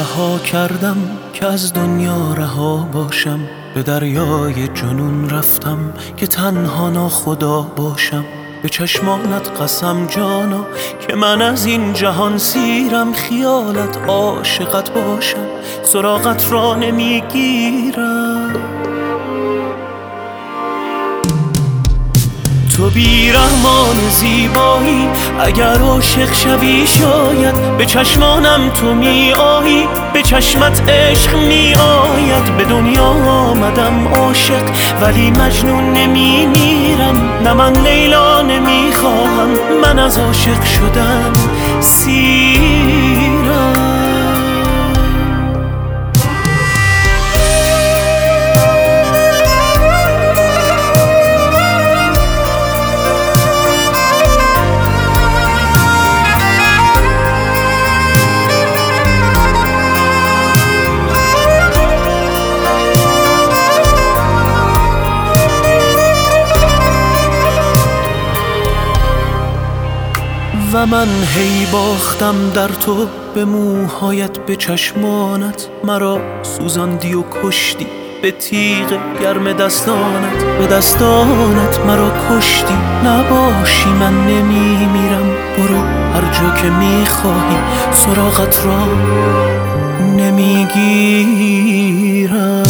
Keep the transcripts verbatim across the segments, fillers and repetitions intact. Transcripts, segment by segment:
رها کردم که از دنیا رها باشم، به دریای جنون رفتم که تنها ناخدا باشم. به چشمانت قسم جانا که من از این جهان سیرم، خیالت عاشقت باشم سراغت را نمیگیرم. تو بیرحمان زیبایی، اگر عاشق شوی شاید به چشمانم تو می آیی، به چشمت عشق می آید. به دنیا آمدم عاشق ولی مجنون نمی میرم، نه من لیلا نمی خواهم، من از عاشق شدن سیرم. و من هی باختم در تو، به موهایت به چشمانت مرا سوزاندی و کشتی، به تیغ گرم دستانت به دستانت مرا کشتی. نباشی من نمی میرم، برو هر جا که میخواهی سراغت را نمیگیرم.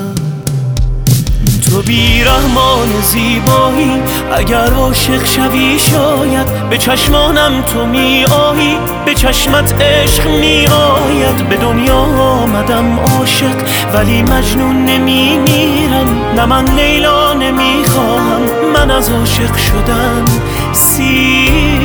تو بیرحمان زیبایی، اگر عاشق شوی شاید به چشمانم تو می آیی، به چشمت عشق می آید. به دنیا آمدم عاشق ولی مجنون نمی میرم، نه من لیلا نمی خواهم، من از عاشق شدن سیر